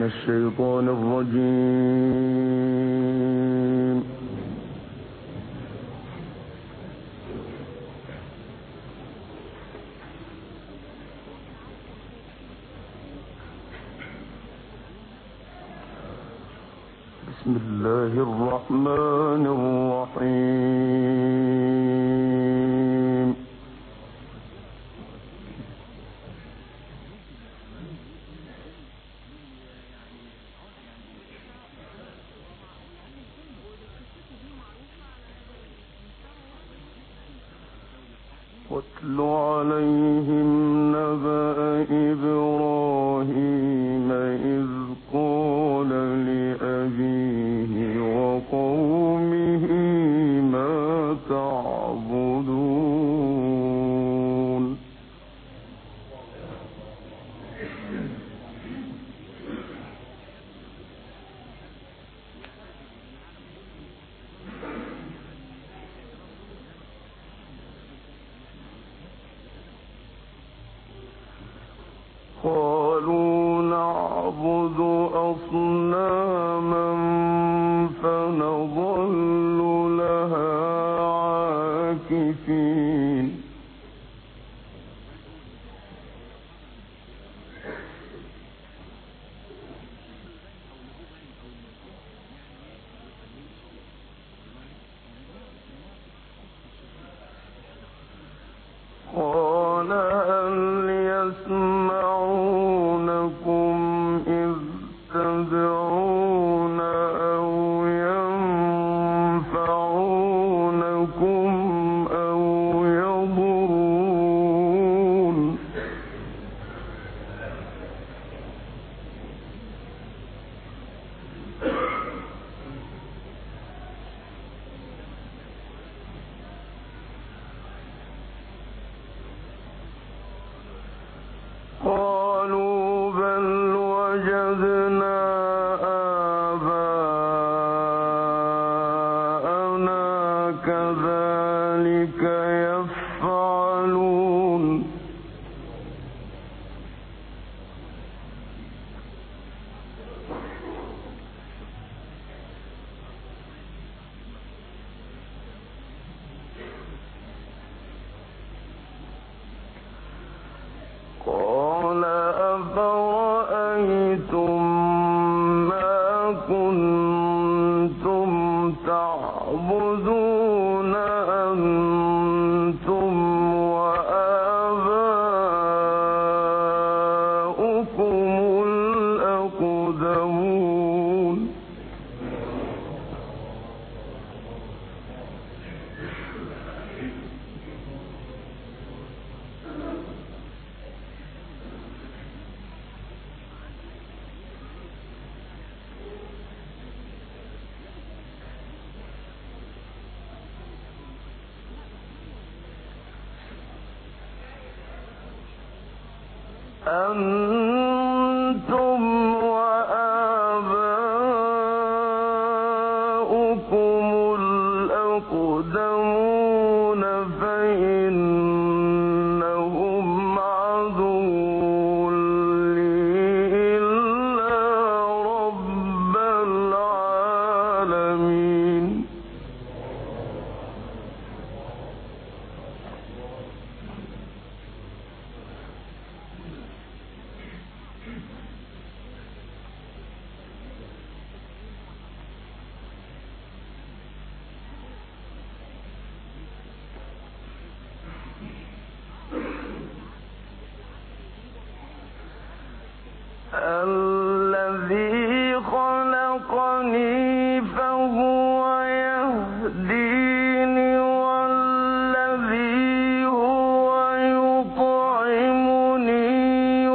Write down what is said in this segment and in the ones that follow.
الشيطان الرجيم. بسم الله الرحمن الرحيم. واتل عليهم نبأ إبراهيم إذ قال لأبيه وقومه ما تعبدون. قالوا نعبد أصناما فنظل لها عاكفين. قال هل يسمعونكم إذ تدعون أو ينفعونكم أو يضرون. قالوا بل وجدنا آباءنا كذلك يفعلون. قال أفرأيتم ما كنتم تعبدون أنتم وآباؤكم الأقدمون. أنتم وآباؤكم الأقدمون فإنهم عدو لي إلا رب العالمين. الذي خلقني فهو يهديني والذي هو يطعمني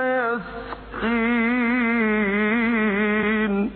ويسقين.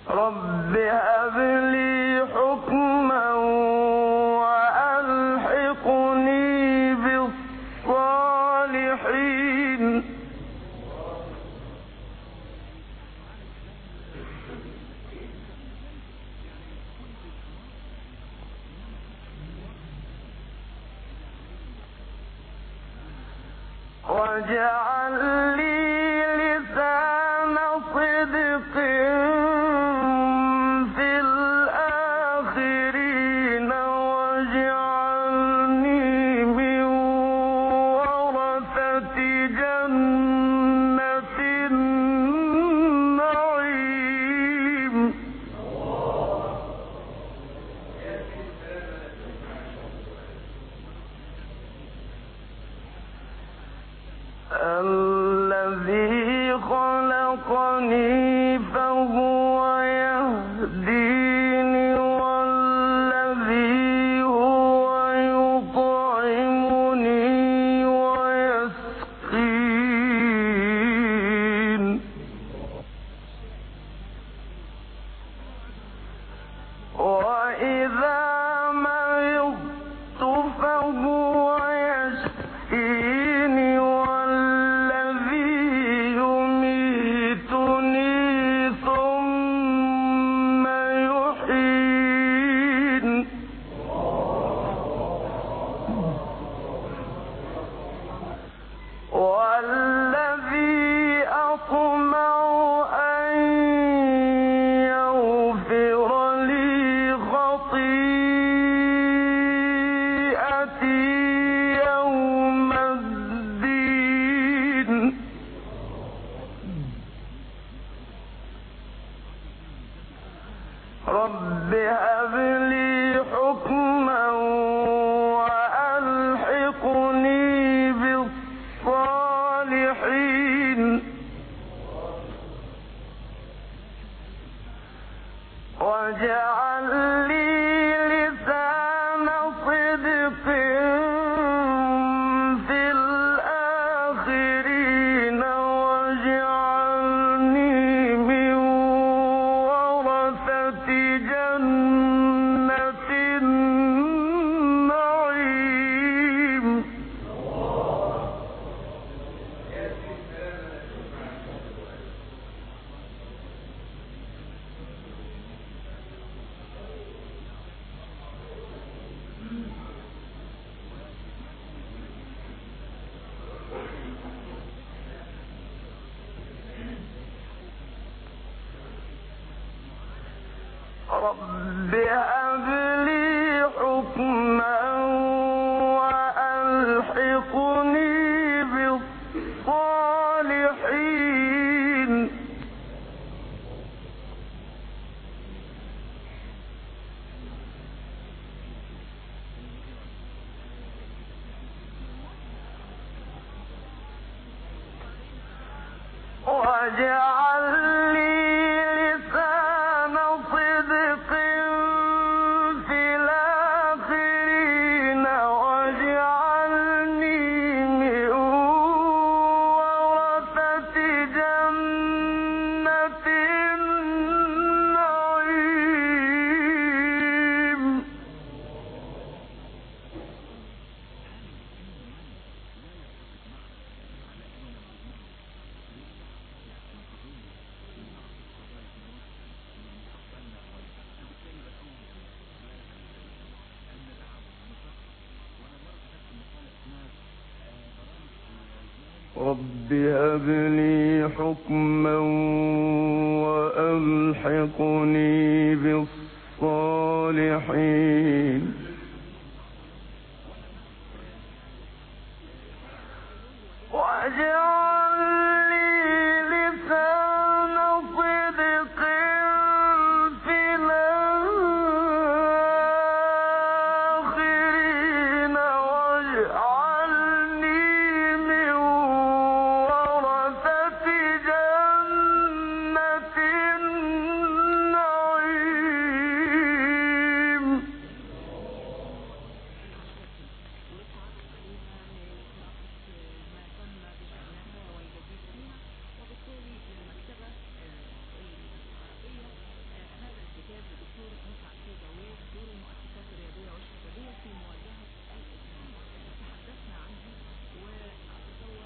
رب هب لي حكما وألحقني بالصالحين واجعل لي لسان صدق في الآخرين واجعلني من ورثة جنة النعيم الذي خلقني فهو يهديني والذي هو يطعمني ويسقين وإذا مرضت فهو يشفيني والذي يميتني ثم يحيين والذي أطمع أن يغفر لي خطيئتي يوم الدين رب هب لي حكما وألحقني بالصالحين واجعل لي لسان صدق في الآخرين واجعلني من ورثة جنة النعيم رب هب لي حكما وألحقني بالصالحين واجعل لي لسان صدق في الآخرين واجعلني من ورثة جنة النعيم رب هب لي حكما وألحقني بالصالحين واجعل لي لسان صدق في الآخرين واجعلني من ورثة جنة النعيم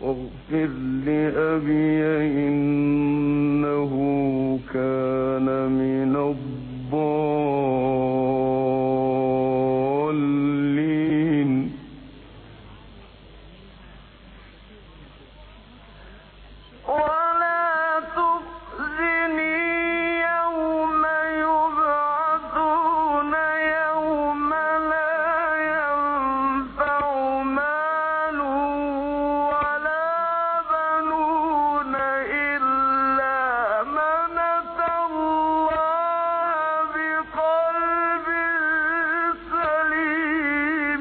واغفر لأبي إنه كان من الضالين ولا تخزني يوم يبعثون يوم لا ينفع مال ولا بنون إلا من أتى الله بقلب سليم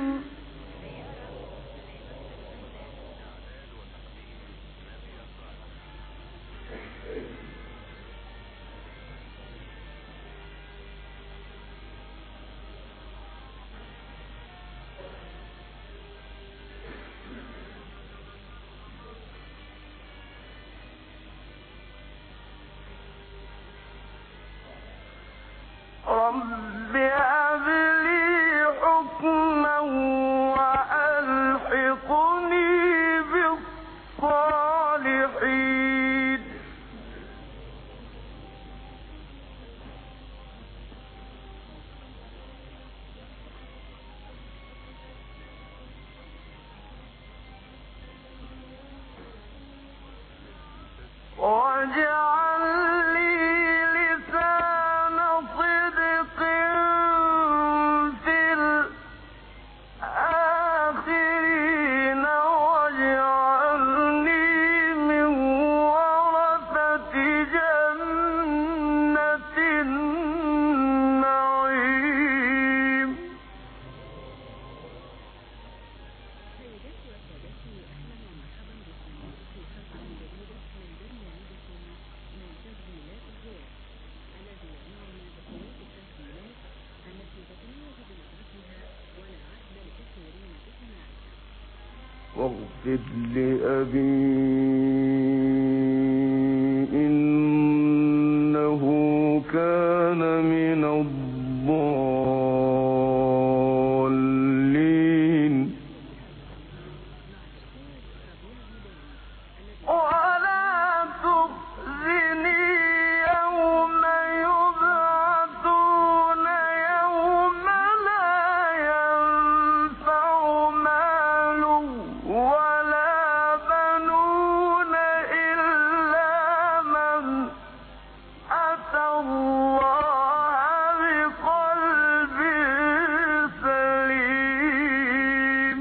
رب هب لي حكما وألحقني بالصالحين واجعل لي لسان صدق في الآخرين واجعلني من ورثة جنة النعيم واغفر لأبي إنه كان من الضالين ولا تخزني يوم يبعثون يوم لا ينفع مال ولا بنون إلا من أتى الله بقلب سليم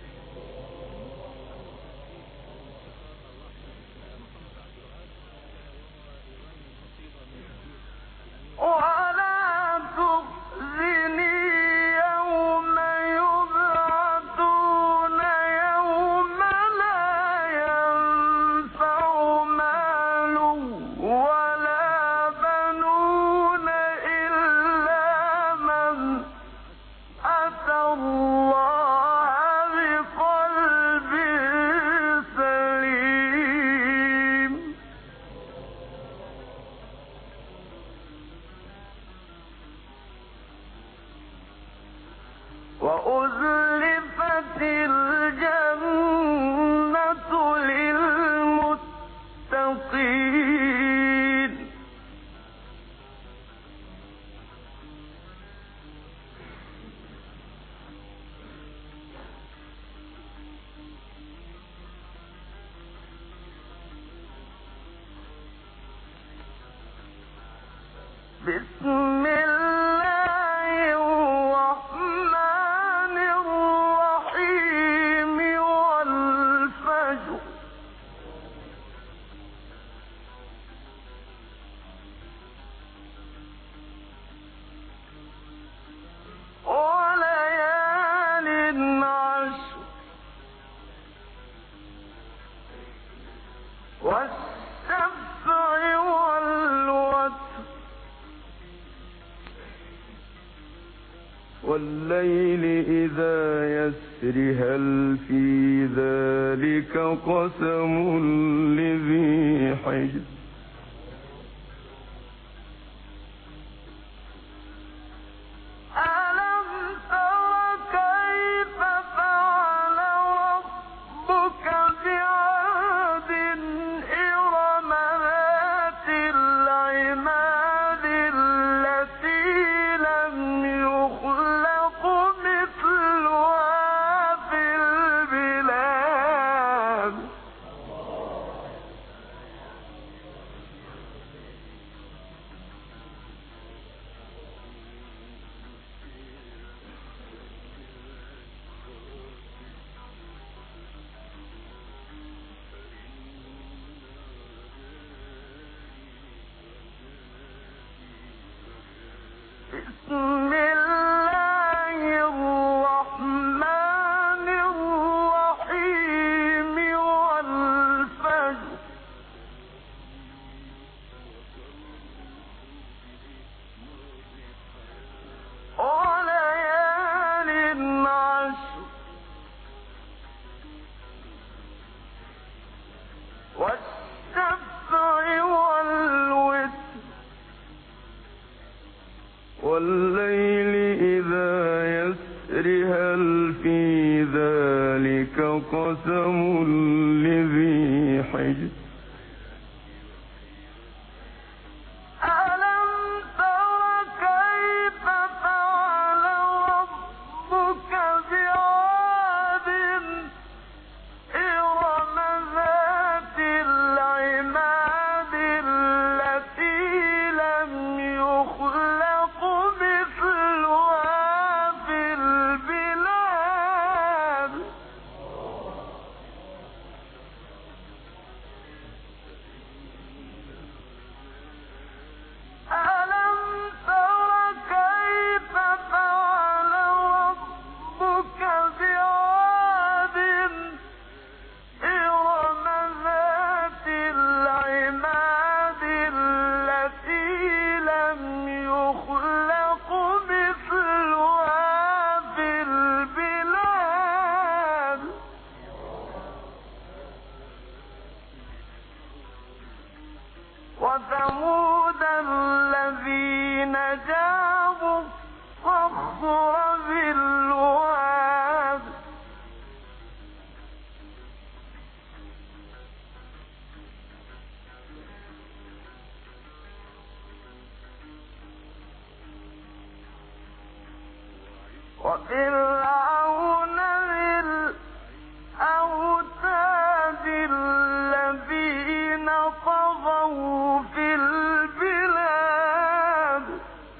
ولا تخزني يوم يبعثون يوم لا ينفع مال ولا بنون إلا من أتى الله بقلب سليم وأزلفت الجنة للمتقين بسم الله الرحمن الرحيم والفجر وليال عشر والشفع والوتر والليل إذا يسر هل في ذلك قسم لذي حجر ألم تر كيف فعل ربك بعاد قسم لذي حجر وثمود الذين جابوا الصخر بالواد وفرعون ذي الأوتاد الذين طغوا في البلاد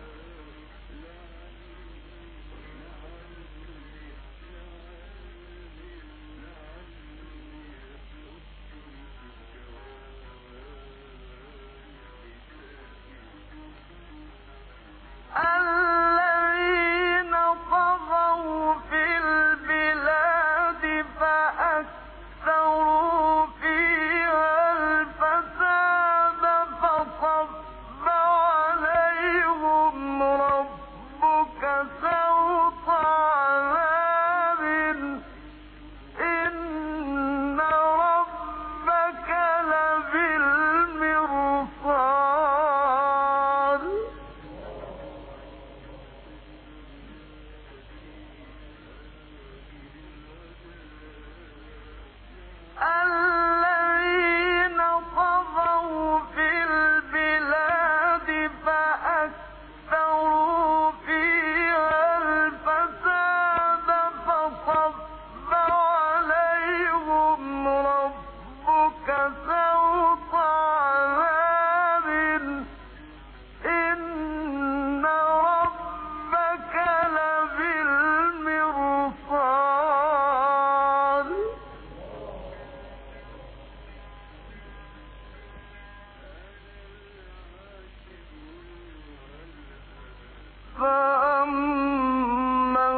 الذين طغوا في البلاد فأكثروا فيها الفساد فصب عليهم ربك سوط عذاب إن ربك لبالمرصاد الذين طغوا في البلاد فأكثروا فيها الفساد فصب عليهم ربك سوط عذاب إن ربك لبالمرصاد فأما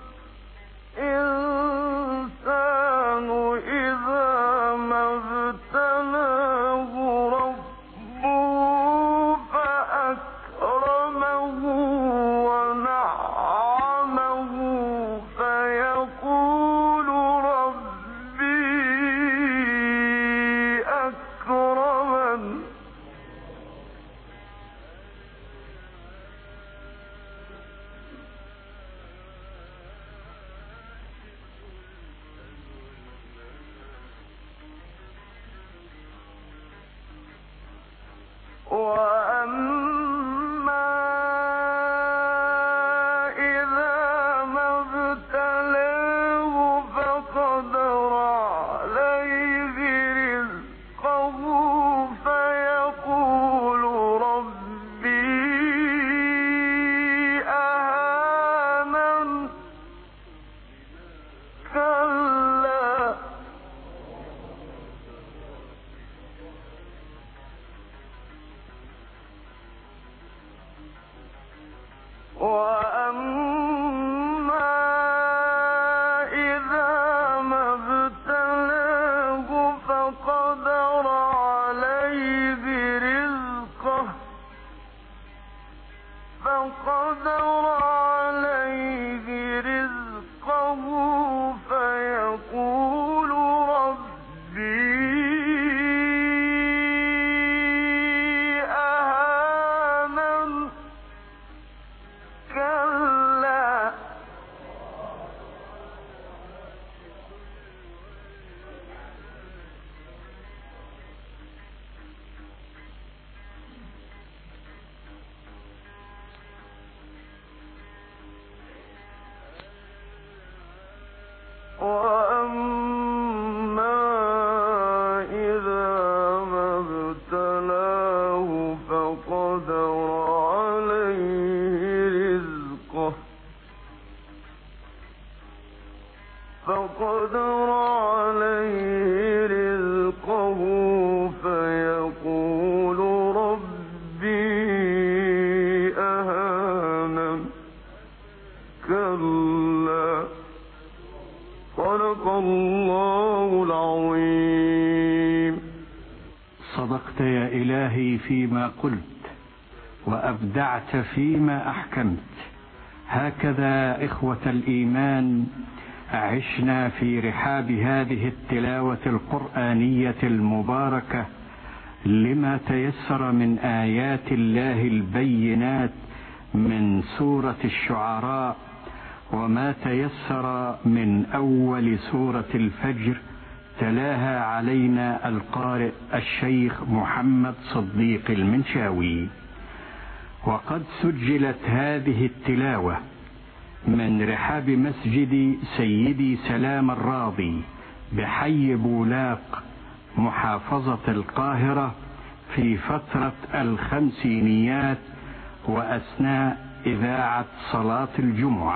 الإنسان إذا ما ابتلاه ربه فأكرمه ونعمه فيقول ربي أكرمن وأما إذا ما ابتلاه فقدر عليه رزقه فيقول ربي أهانن كلا وأما إذا ما ابتلاه فقدر عليه رزقه فيقول ربي أهانن كلا وأما إذا ما ابتلاه فقدر عليه رزقه فيقول ربي أهانن. كلا، صدق الله العظيم. صدقت يا إلهي فيما قلت، وأبدعت فيما أحكمت. هكذا إخوة الإيمان عشنا في رحاب هذه التلاوة القرآنية المباركة لما تيسر من آيات الله البينات من سورة الشعراء، وما تيسر من أول سورة الفجر تلاها علينا القارئ الشيخ محمد صديق المنشاوي. وقد سجلت هذه التلاوة من رحاب مسجد سيدي سلام الراضي بحي بولاق محافظة القاهرة في فترة الخمسينيات وأثناء إذاعة صلاة الجمعة.